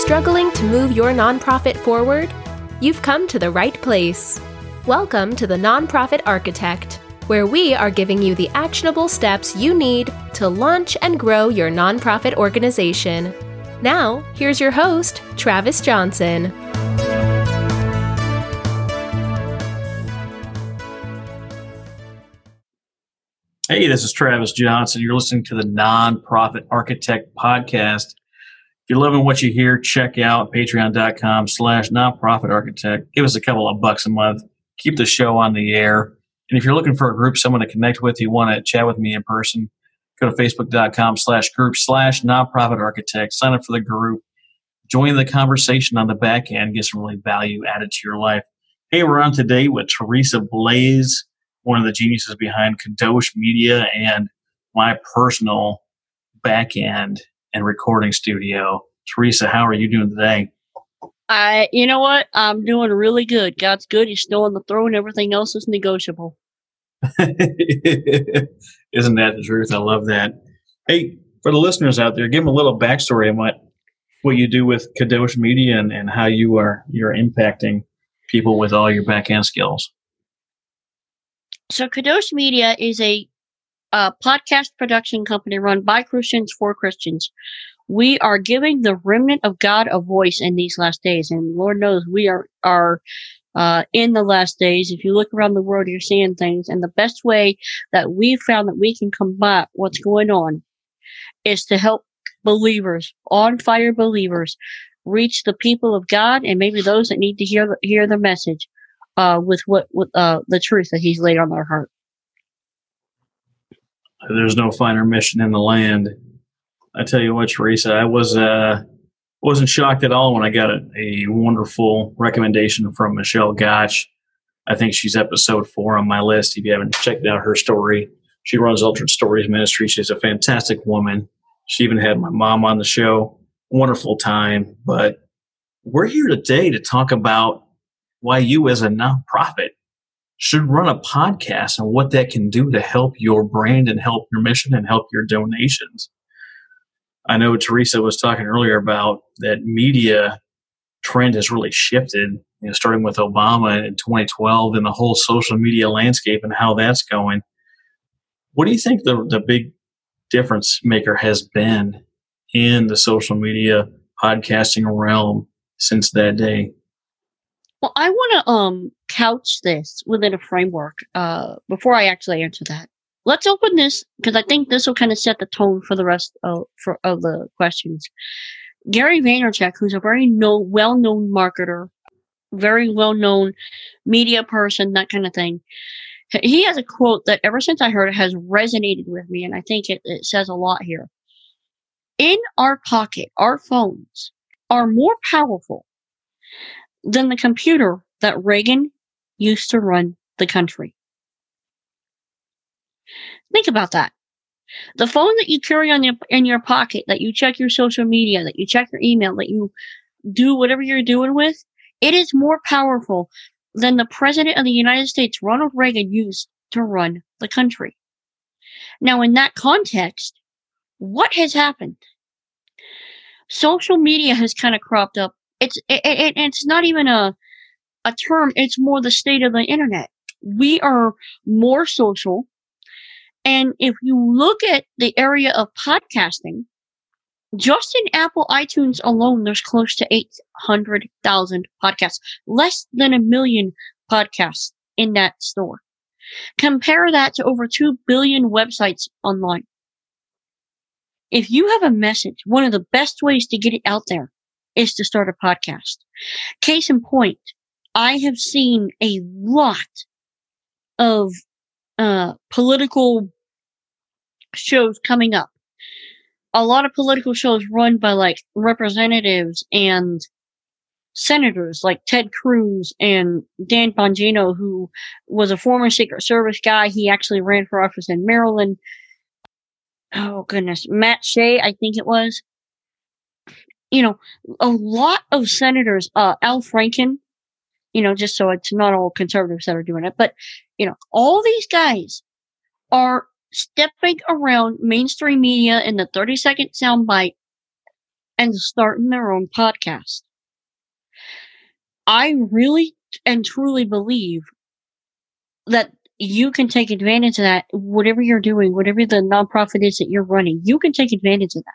struggling to move your nonprofit forward? You've come to the right place. Welcome to the Nonprofit Architect, where we are giving you the actionable steps you need to launch and grow your nonprofit organization. Now, here's your host, Travis Johnson. Hey, this is Travis Johnson. You're listening to the Nonprofit Architect Podcast. If you're loving what you hear, check out patreon.com/nonprofitarchitect. Give us a couple of bucks a month. Keep the show on the air. And if you're looking for a group, someone to connect with, you want to chat with me in person, go to facebook.com/group/nonprofitarchitect. Sign up for the group. Join the conversation on the back end. Get some really value added to your life. Hey, we're on today with Teresa Blaze, one of the geniuses behind Kadosh Media and my personal back end and recording studio. Teresa, how are you doing today? You know what? I'm doing really good. God's good. He's still on the throne. Everything else is negotiable. Isn't that the truth? I love that. Hey, for the listeners out there, give them a little backstory on what you do with Kadosh Media and how you're impacting people with all your back end skills. So Kadosh Media is a podcast production company run by Christians for Christians. We are giving the remnant of God a voice in these last days, and Lord knows we are in the last days. If you look around the world, you're seeing things, and the best way that we found that we can combat what's going on is to help believers, on fire believers, reach the people of God and maybe those that need to hear the message with the truth that He's laid on their heart. There's no finer mission in the land. I tell you what, Teresa, I wasn't shocked at all when I got a wonderful recommendation from Michelle Gotch. I think she's episode 4 on my list. If you haven't checked out her story, she runs Altered Stories Ministry. She's a fantastic woman. She even had my mom on the show. Wonderful time. But we're here today to talk about why you as a nonprofit should run a podcast and what that can do to help your brand and help your mission and help your donations. I know Teresa was talking earlier about that media trend has really shifted, starting with Obama in 2012 and the whole social media landscape and how that's going. What do you think the big difference maker has been in the social media podcasting realm since that day? Well, I want to couch this within a framework before I actually answer that. Let's open this because I think this will kind of set the tone for the rest of the questions. Gary Vaynerchuk, who's a very well-known marketer, very well-known media person, that kind of thing, he has a quote that ever since I heard it has resonated with me, and I think it says a lot here. In our pocket, our phones are more powerful than the computer that Reagan used to run the country. Think about that. The phone that you carry in your pocket, that you check your social media, that you check your email, that you do whatever you're doing with, it is more powerful than the President of the United States, Ronald Reagan, used to run the country. Now, in that context, what has happened? Social media has kind of cropped up. It's not even a term. It's more the state of the internet. We are more social. And if you look at the area of podcasting, just in Apple iTunes alone, there's close to 800,000 podcasts, less than 1 million podcasts in that store. Compare that to over 2 billion websites online. If you have a message, one of the best ways to get it out there is to start a podcast. Case in point, I have seen a lot of political shows coming up. A lot of political shows run by like representatives and senators like Ted Cruz and Dan Bongino, who was a former Secret Service guy. He actually ran for office in Maryland. Oh goodness, Matt Shea, I think it was. A lot of senators, Al Franken, just so it's not all conservatives that are doing it, but, all these guys are stepping around mainstream media in the 30-second soundbite and starting their own podcast. I really and truly believe that you can take advantage of that, whatever you're doing, whatever the nonprofit is that you're running, you can take advantage of that.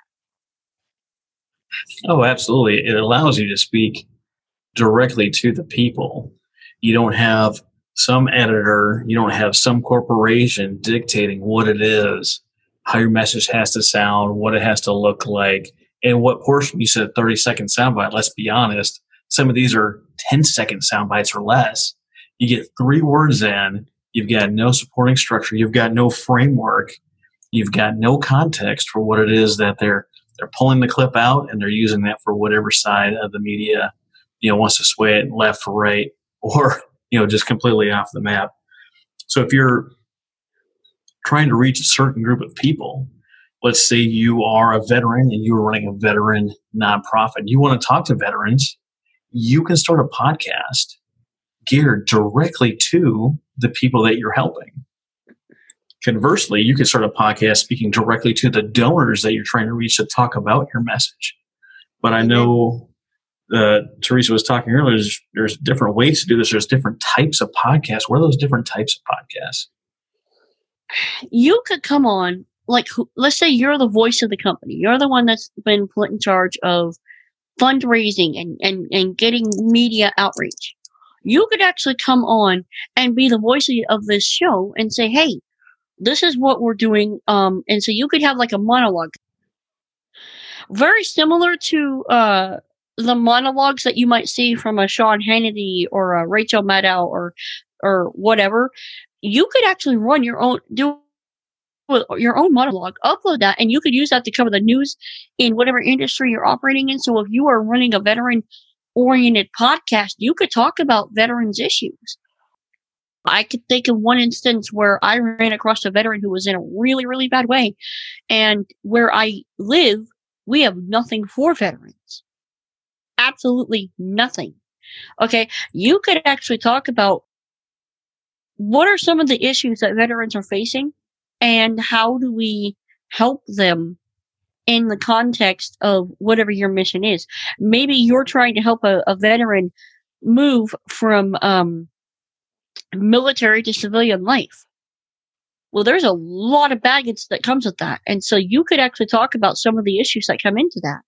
Oh, absolutely. It allows you to speak directly to the people. You don't have some editor, you don't have some corporation dictating what it is, how your message has to sound, what it has to look like, and what portion. You said 30-second soundbite. Let's be honest. Some of these are 10-second sound bites or less. You get 3 words in, you've got no supporting structure, you've got no framework, you've got no context for what it is that they're pulling the clip out, and they're using that for whatever side of the media, wants to sway it left or right, or, just completely off the map. So if you're trying to reach a certain group of people, let's say you are a veteran and you're running a veteran nonprofit, you want to talk to veterans, you can start a podcast geared directly to the people that you're helping. Conversely, you can start a podcast speaking directly to the donors that you're trying to reach to talk about your message. But I know Teresa was talking earlier, there's different ways to do this. There's different types of podcasts. What are those different types of podcasts? You could come on, like, let's say you're the voice of the company. You're the one that's been put in charge of fundraising and getting media outreach. You could actually come on and be the voice of this show and say, hey, this is what we're doing. And so you could have like a monologue. Very similar to the monologues that you might see from a Sean Hannity or a Rachel Maddow or whatever. You could actually run your own, do your own monologue, upload that, and you could use that to cover the news in whatever industry you're operating in. So if you are running a veteran-oriented podcast, you could talk about veterans' issues. I could think of one instance where I ran across a veteran who was in a really, really bad way. And where I live, we have nothing for veterans. Absolutely nothing. Okay. You could actually talk about what are some of the issues that veterans are facing and how do we help them in the context of whatever your mission is. Maybe you're trying to help a veteran move from military to civilian life. Well, there's a lot of baggage that comes with that. And so you could actually talk about some of the issues that come into that.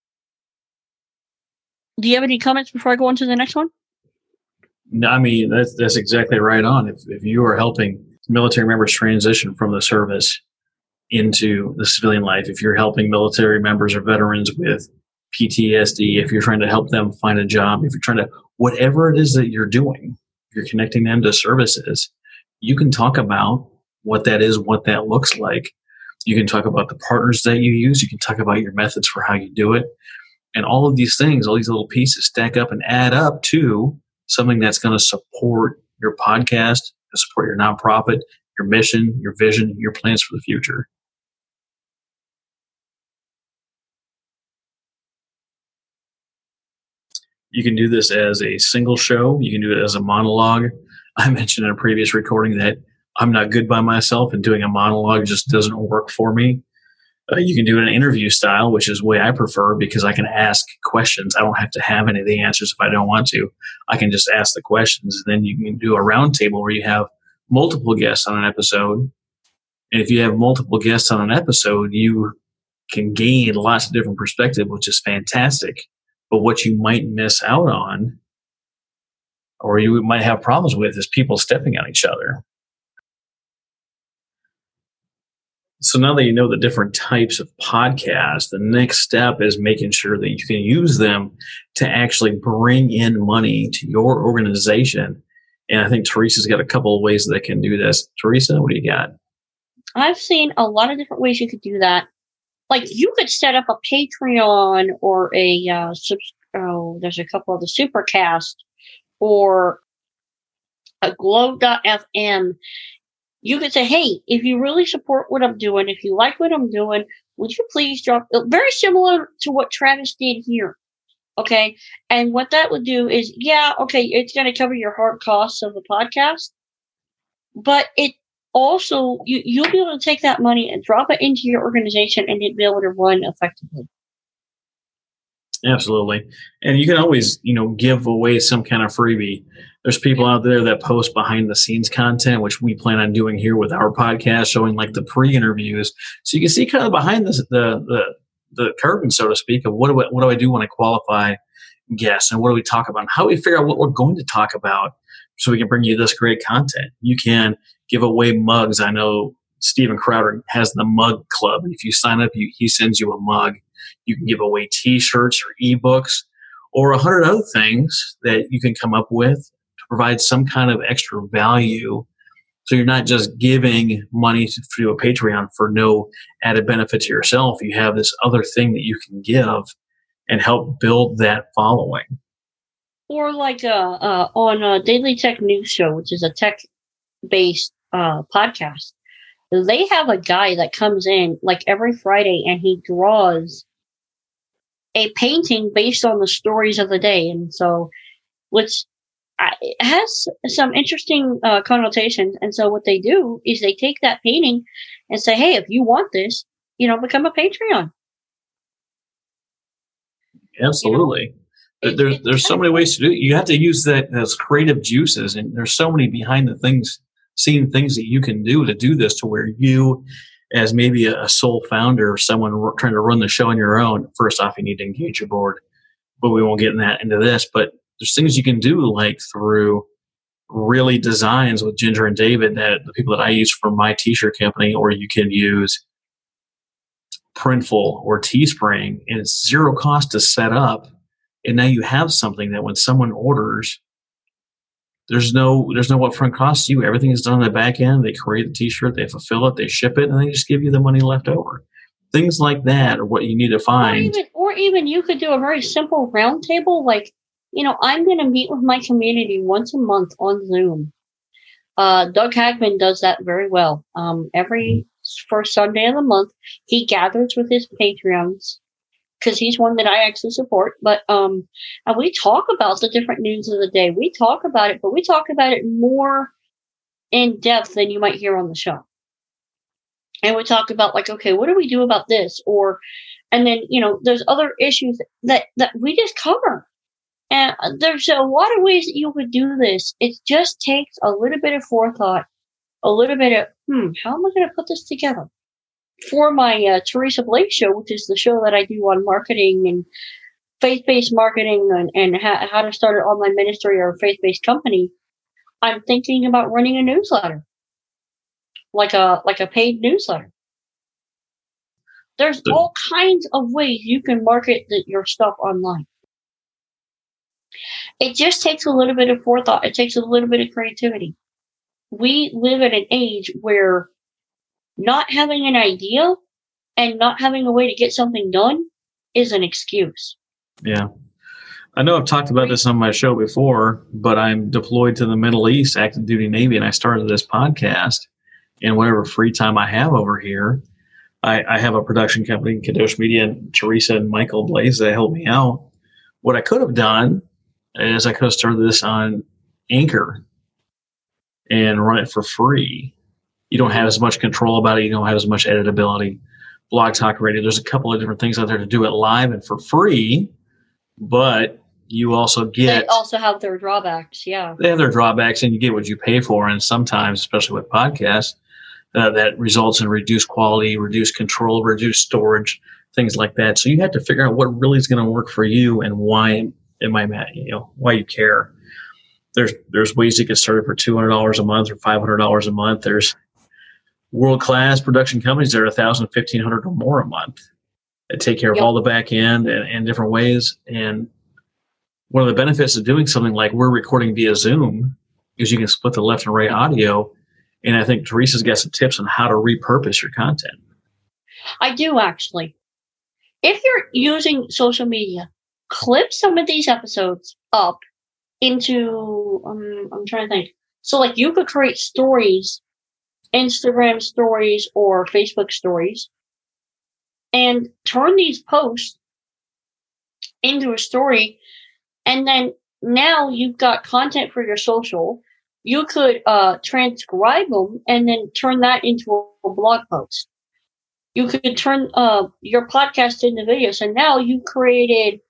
Do you have any comments before I go on to the next one? No, I mean, that's exactly right on. If you are helping military members transition from the service into the civilian life, if you're helping military members or veterans with PTSD, if you're trying to help them find a job, if you're trying to, whatever it is that you're doing, if you're connecting them to services, you can talk about what that is, what that looks like. You can talk about the partners that you use. You can talk about your methods for how you do it. And all of these things, all these little pieces stack up and add up to something that's going to support your podcast, support your nonprofit, your mission, your vision, your plans for the future. You can do this as a single show. You can do it as a monologue. I mentioned in a previous recording that I'm not good by myself, and doing a monologue just doesn't work for me. You can do it in an interview style, which is the way I prefer because I can ask questions. I don't have to have any of the answers if I don't want to. I can just ask the questions. And then you can do a roundtable where you have multiple guests on an episode. And if you have multiple guests on an episode, you can gain lots of different perspective, which is fantastic. But what you might miss out on, or you might have problems with, is people stepping on each other. So now that you know the different types of podcasts, the next step is making sure that you can use them to actually bring in money to your organization. And I think Teresa's got a couple of ways that can do this. Teresa, what do you got? I've seen a lot of different ways you could do that. Like you could set up a Patreon or there's a couple of the Supercast or a Glow.fm. You could say, hey, if you really support what I'm doing, if you like what I'm doing, would you please drop, very similar to what Travis did here. Okay. And what that would do is, yeah, okay, it's going to cover your hard costs of the podcast, but it also, you'll be able to take that money and drop it into your organization and it'll be able to run effectively. Absolutely. And you can always, give away some kind of freebie. There's people out there that post behind the scenes content, which we plan on doing here with our podcast, showing like the pre-interviews. So you can see kind of behind the curtain, so to speak, of what do I do when I qualify guests, and what do we talk about, and how do we figure out what we're going to talk about so we can bring you this great content. You can give away mugs. I know Steven Crowder has the mug club. If you sign up, he sends you a mug. You can give away t-shirts or ebooks or 100 other things that you can come up with to provide some kind of extra value. So you're not just giving money to a Patreon for no added benefit to yourself. You have this other thing that you can give and help build that following. Or like on a Daily Tech News Show, which is a tech-based podcast, they have a guy that comes in like every Friday and he draws a painting based on the stories of the day. And so, which it has some interesting connotations. And so what they do is they take that painting and say, hey, if you want this, become a Patreon. Absolutely. There's so many ways to do it. You have to use those creative juices, and there's so many behind the scene things that you can do to do this, to where you, as maybe a sole founder or someone trying to run the show on your own, first off, you need to engage your board, but we won't get into this. But there's things you can do, like through really designs with Ginger and David, that the people that I use for my t-shirt company, or you can use Printful or Teespring, and it's zero cost to set up. And now you have something that when someone orders, there's no upfront cost to you. Everything is done on the back end. They create the t-shirt, they fulfill it, they ship it, and they just give you the money left over. Things like that are what you need to find. Or even you could do a very simple roundtable, like, I'm going to meet with my community once a month on Zoom. Doug Hagman does that very well. Every first Sunday of the month, he gathers with his Patreons, because he's one that I actually support. But and we talk about the different news of the day. We talk about it, but we talk about it more in depth than you might hear on the show. And we talk about, like, okay, what do we do about this? And then, there's other issues that we just cover. And there's a lot of ways that you could do this. It just takes a little bit of forethought, a little bit of, how am I going to put this together? For my Teresa Blake show, which is the show that I do on marketing and faith-based marketing and how to start an online ministry or a faith-based company, I'm thinking about running a newsletter, like a paid newsletter. There's all kinds of ways you can market your stuff online. It just takes a little bit of forethought. It takes a little bit of creativity. We live in an age where not having an idea and not having a way to get something done is an excuse. Yeah. I know I've talked about this on my show before, but I'm deployed to the Middle East, active duty Navy, and I started this podcast. And whatever free time I have over here, I have a production company, Kadosh Media, and Teresa and Michael Blaze that help me out. What I could have done is I could have started this on Anchor and run it for free. You don't have as much control about it. You don't have as much editability. Blog Talk Radio, there's a couple of different things out there to do it live and for free, but you also get... They also have their drawbacks, yeah. They have their drawbacks, and you get what you pay for, and sometimes, especially with podcasts, that results in reduced quality, reduced control, reduced storage, things like that. So you have to figure out what really is going to work for you and why it might matter, why you care. There's ways to get started for $200 a month or $500 a month. There's world-class production companies that are $1,000, $1,500 or more a month that take care of all the back end and different ways. And one of the benefits of doing something like we're recording via Zoom is you can split the left and right audio. And I think Teresa's got some tips on how to repurpose your content. I do, actually. If you're using social media, clip some of these episodes up into, I'm trying to think. So like you could create stories, Instagram stories or Facebook stories, and turn these posts into a story. And then now you've got content for your social. You could transcribe them and then turn that into a blog post. You could turn your podcast into video. So now you've created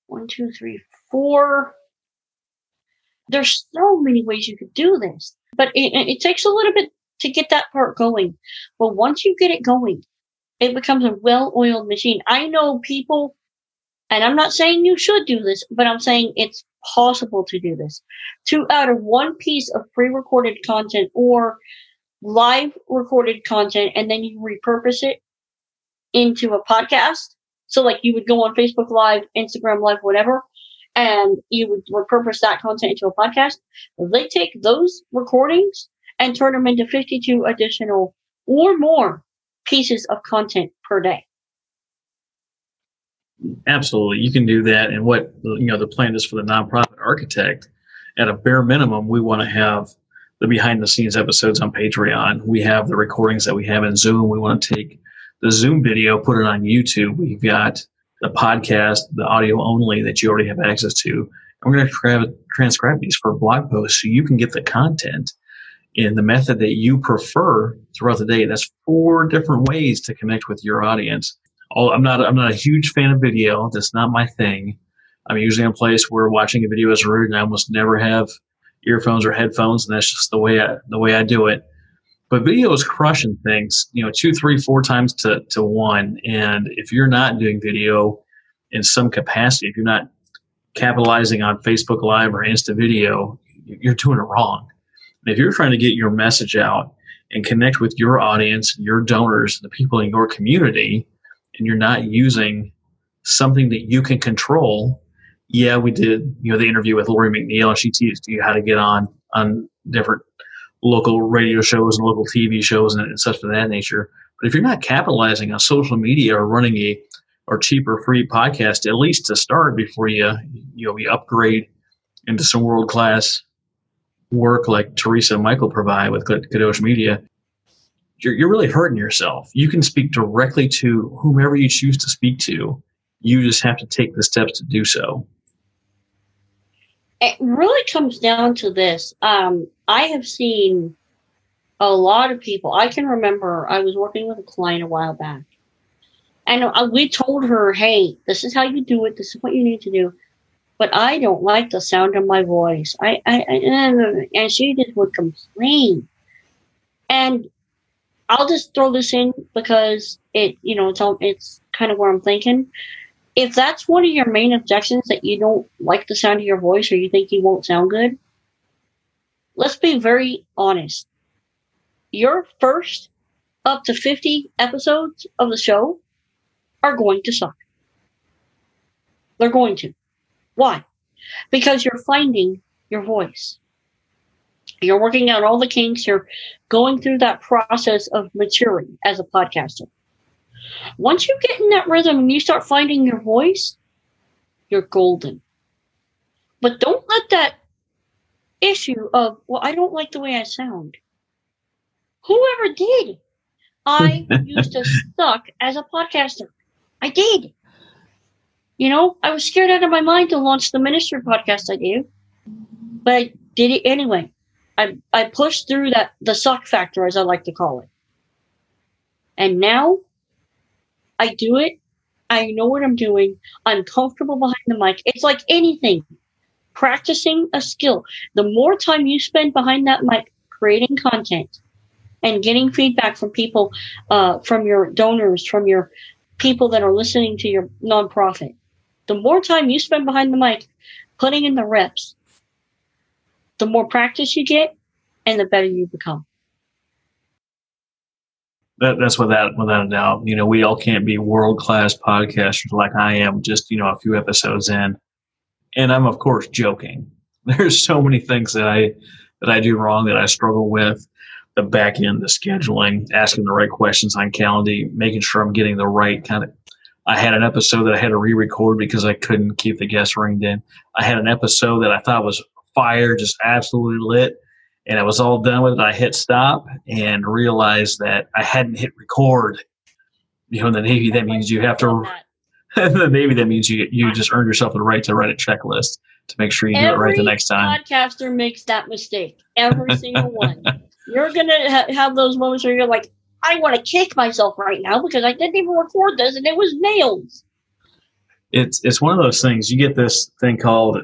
1, 2, 3, 4. There's so many ways you could do this, but it takes a little bit to get that part going. But once you get it going, it becomes a well-oiled machine. I know people, and I'm not saying you should do this, but I'm saying it's possible to do this. To out of one piece of pre-recorded content or live recorded content, and then you repurpose it into a podcast. So like you would go on Facebook Live, Instagram Live, whatever, and you would repurpose that content into a podcast. They take those recordings and turn them into 52 additional or more pieces of content per day. Absolutely. You can do that. And what, the plan is for the Nonprofit Architect, at a bare minimum, we want to have the behind the scenes episodes on Patreon. We have the recordings that we have in Zoom. We want to take the Zoom video, put it on YouTube. We've got the podcast, the audio only that you already have access to. And we're going to transcribe these for blog posts so you can get the content in the method that you prefer throughout the day. That's 4 different ways to connect with your audience. I'm not a huge fan of video. That's not my thing. I'm usually in a place where watching a video is rude, and I almost never have earphones or headphones, and that's just the way I do it. But video is crushing things, 2, 3, 4 times to 1. And if you're not doing video in some capacity, if you're not capitalizing on Facebook Live or Insta Video, you're doing it wrong. And if you're trying to get your message out and connect with your audience, your donors, the people in your community, and you're not using something that you can control, yeah, we did, the interview with Lori McNeil, and she teaches you how to get on different local radio shows and local TV shows and such of that nature. But if you're not capitalizing on social media or running a cheap or free podcast, at least to start before you upgrade into some world-class work like Teresa and Michael provide with Kadosh Media, you're really hurting yourself. You can speak directly to whomever you choose to speak to. You just have to take the steps to do so. It really comes down to this. I have seen a lot of people. I can remember I was working with a client a while back, and we told her, hey, this is how you do it. This is what you need to do. But I don't like the sound of my voice. And she just would complain. And I'll just throw this in because it's kind of where I'm thinking. If that's one of your main objections, that you don't like the sound of your voice or you think you won't sound good, let's be very honest. Your first up to 50 episodes of the show are going to suck. They're going to. Why? Because you're finding your voice. You're working out all the kinks. You're going through that process of maturing as a podcaster. Once you get in that rhythm and you start finding your voice, you're golden. But don't let that issue of, well, I don't like the way I sound. Whoever did. I used to suck as a podcaster. I did. I was scared out of my mind to launch the ministry podcast I do. But I did it anyway. I pushed through the suck factor, as I like to call it. And now I do it. I know what I'm doing. I'm comfortable behind the mic. It's like anything. Practicing a skill. The more time you spend behind that mic creating content and getting feedback from people, from your donors, from your people that are listening to your nonprofit, the more time you spend behind the mic putting in the reps, the more practice you get and the better you become. That's without a doubt. We all can't be world-class podcasters like I am just, a few episodes in. And I'm, of course, joking. There's so many things that I do wrong, that I struggle with. The back end, the scheduling, asking the right questions on Calendly, making sure I'm getting the right kind of. I had an episode that I had to re-record because I couldn't keep the guest ringed in. I had an episode that I thought was fire, just absolutely lit. And I was all done with it. I hit stop and realized that I hadn't hit record. In the Navy, that means you have to. In the Navy, that means you just earned yourself the right to write a checklist to make sure you do it right the next time. Every podcaster makes that mistake. Every single one. You're going to have those moments where you're like, I want to kick myself right now because I didn't even record this and it was nails. it's one of those things. You get this thing called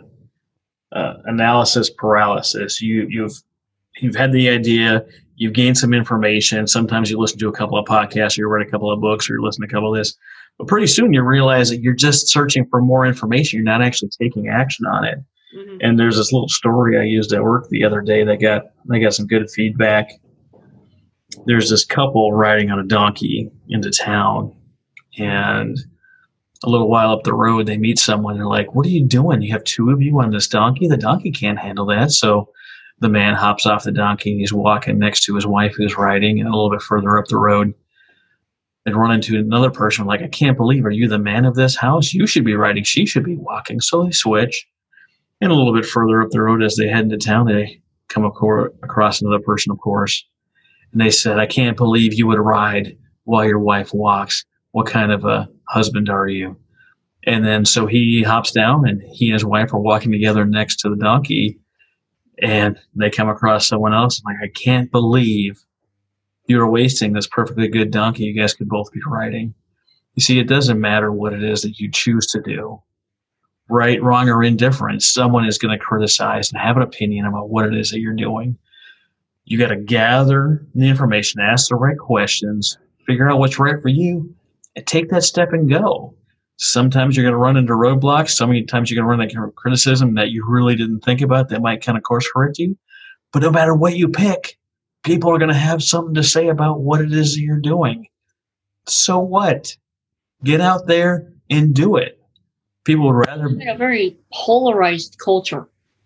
analysis paralysis. You've had the idea, you've gained some information. Sometimes you listen to a couple of podcasts, or you read a couple of books, or you listen to a couple of this. But pretty soon you realize that you're just searching for more information. You're not actually taking action on it. Mm-hmm. And there's this little story I used at work the other day that got some good feedback. There's this couple riding on a donkey into town, and a little while up the road, they meet someone. They're like, "What are you doing? You have two of you on this donkey? The donkey can't handle that." So the man hops off the donkey, and he's walking next to his wife who's riding, and a little bit further up the road, they run into another person like, "I can't believe, are you the man of this house? You should be riding. She should be walking." So they switch. And a little bit further up the road as they head into town, they come across another person, of course. And they said, "I can't believe you would ride while your wife walks. What kind of a husband are you?" And then so he hops down, and he and his wife are walking together next to the donkey. And they come across someone else. I'm like, "I can't believe you're wasting this perfectly good donkey. You guys could both be riding." You see, it doesn't matter what it is that you choose to do. Right, wrong, or indifferent, someone is going to criticize and have an opinion about what it is that you're doing. You got to gather the information, ask the right questions, figure out what's right for you, and take that step and go. Sometimes you're going to run into roadblocks. Sometimes you're going to run into criticism that you really didn't think about that might kind of course correct you. But no matter what you pick, people are going to have something to say about what it is that you're doing. So what? Get out there and do it. People would rather... It's been a very polarized culture,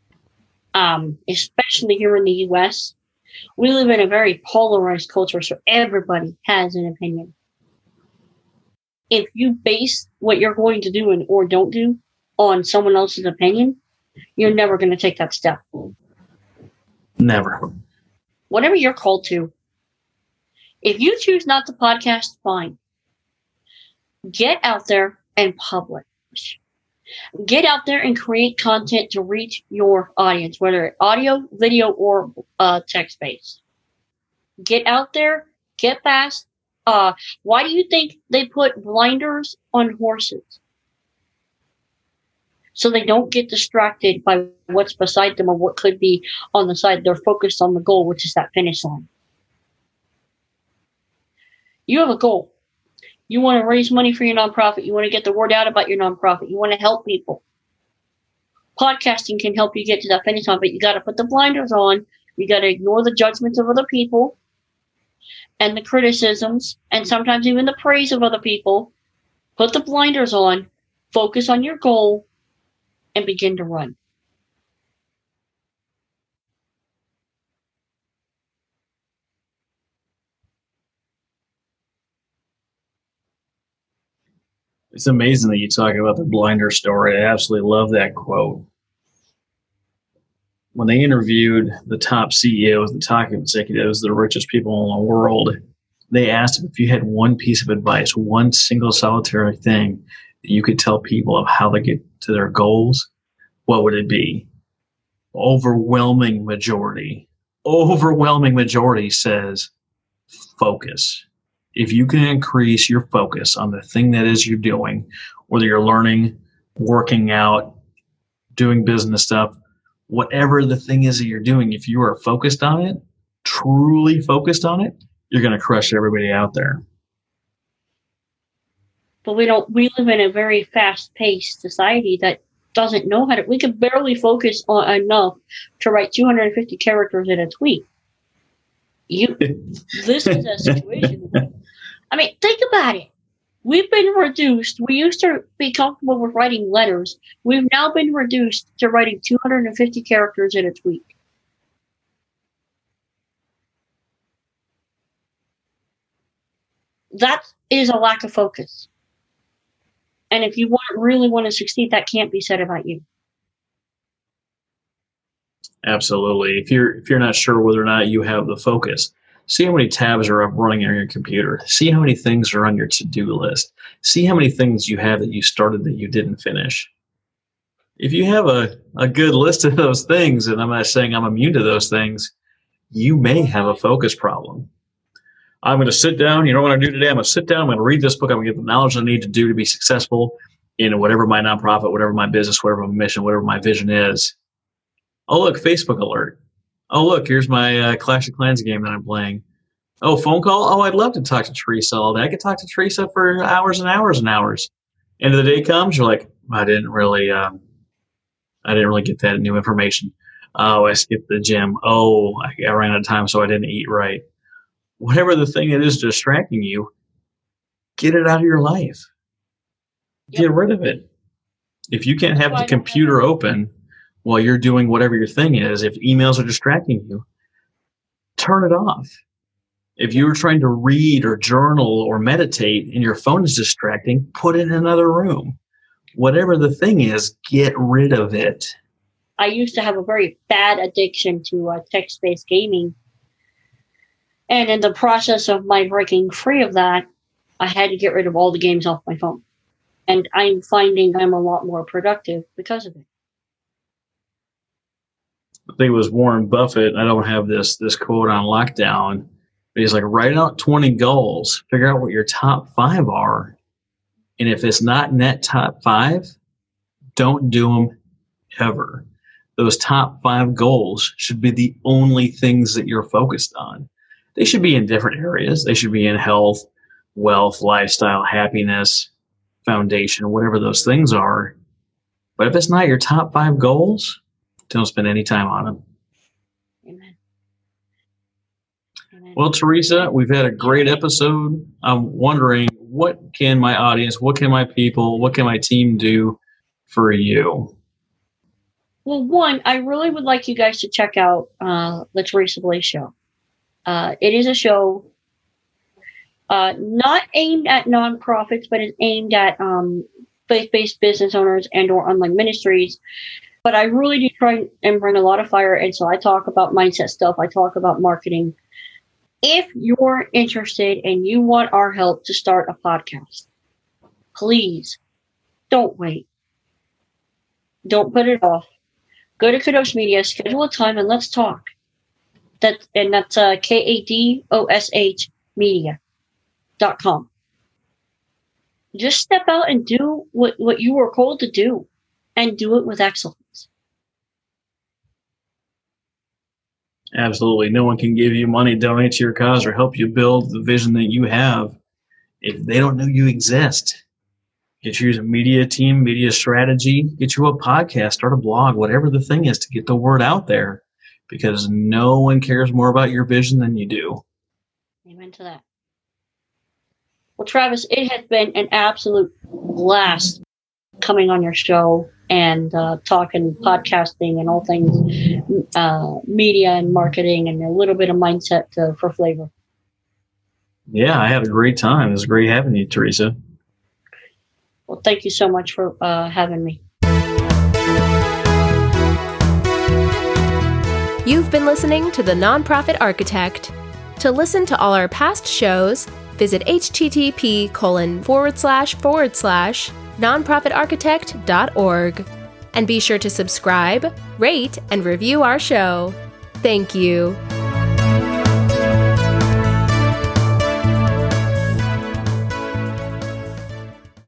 especially here in the U.S. We live in a very polarized culture, so everybody has an opinion. If you base what you're going to do or don't do on someone else's opinion, you're never going to take that step. Never. Whatever you're called to. If you choose not to podcast, fine. Get out there and publish. Get out there and create content to reach your audience, whether it's audio, video, or text-based. Get out there, get fast. Why do you think they put blinders on horses? So they don't get distracted by what's beside them or what could be on the side. They're focused on the goal, which is that finish line. You have a goal. You want to raise money for your nonprofit. You want to get the word out about your nonprofit. You want to help people. Podcasting can help you get to that finish line, but you got to put the blinders on. You got to ignore the judgments of other people and the criticisms and sometimes even the praise of other people. Put the blinders on, focus on your goal, and begin to run. It's amazing that you talk about the blinder story. I absolutely love that quote. When they interviewed the top CEOs, the top executives, the richest people in the world, they asked them if you had one piece of advice, one single solitary thing that you could tell people of how to get to their goals, what would it be? Overwhelming majority says focus. If you can increase your focus on the thing that is you're doing, whether you're learning, working out, doing business stuff, whatever the thing is that you're doing, if you are focused on it, truly focused on it, you're going to crush everybody out there. But we live in a very fast-paced society that doesn't know how to, we can barely focus on enough to write 250 characters in a tweet. This is a situation. I mean, think about it. We've been reduced. We used to be comfortable with writing letters. We've now been reduced to writing 250 characters in a tweet. That is a lack of focus. And if you really want to succeed, that can't be said about you. Absolutely. If you're not sure whether or not you have the focus, see how many tabs are up running on your computer. See how many things are on your to-do list. See how many things you have that you started that you didn't finish. If you have a good list of those things, and I'm not saying I'm immune to those things, you may have a focus problem. I'm going to sit down. You know what I'm going to do today? I'm going to sit down. I'm going to read this book. I'm going to get the knowledge I need to do to be successful. in whatever my nonprofit, whatever my business, whatever my mission, whatever my vision is. Oh, look, Facebook alert. Oh, look, here's my Clash of Clans game that I'm playing. Oh, phone call? Oh, I'd love to talk to Teresa all day. I could talk to Teresa for hours and hours and hours. End of the day comes, you're like, I didn't really get that new information. Oh, I skipped the gym. Oh, I ran out of time, so I didn't eat right. Whatever the thing that is distracting you, get it out of your life. Yep. Get rid of it. If you can't have the computer open while you're doing whatever your thing is, if emails are distracting you, turn it off. If you're trying to read or journal or meditate and your phone is distracting, put it in another room. Whatever the thing is, get rid of it. I used to have a very bad addiction to text-based gaming. And in the process of my breaking free of that, I had to get rid of all the games off my phone. And I'm finding I'm a lot more productive because of it. I think it was Warren Buffett. I don't have this quote on lockdown. But he's like, write out 20 goals, figure out what your top 5 are. And if it's not in that top 5, don't do them ever. Those top 5 goals should be the only things that you're focused on. They should be in different areas. They should be in health, wealth, lifestyle, happiness, foundation, whatever those things are. But if it's not your top 5 goals, don't spend any time on them. Amen. Well, Teresa, we've had a great episode. I'm wondering, what can my audience, what can my people, what can my team do for you? Well, one, I really would like you guys to check out the Teresa Blaze Show. It is a show not aimed at nonprofits, but is aimed at faith-based business owners and or online ministries. But I really do try and bring a lot of fire. And so I talk about mindset stuff. I talk about marketing. If you're interested and you want our help to start a podcast, please don't wait. Don't put it off. Go to Kadosh Media, schedule a time, and let's talk. That's KADOSH media.com. Just step out and do what you were called to do, and do it with excellence. Absolutely. No one can give you money, donate to your cause, or help you build the vision that you have if they don't know you exist. Get you a media team, media strategy, get you a podcast, start a blog, whatever the thing is to get the word out there, because no one cares more about your vision than you do. Amen to that. Well, Travis, it has been an absolute blast coming on your show and talking podcasting and all things media and marketing and a little bit of mindset for flavor. Yeah, I had a great time. It was great having you, Teresa. Well, thank you so much for having me. You've been listening to The Nonprofit Architect. To listen to all our past shows, visit http://nonprofitarchitect.org. And be sure to subscribe, rate, and review our show. Thank you.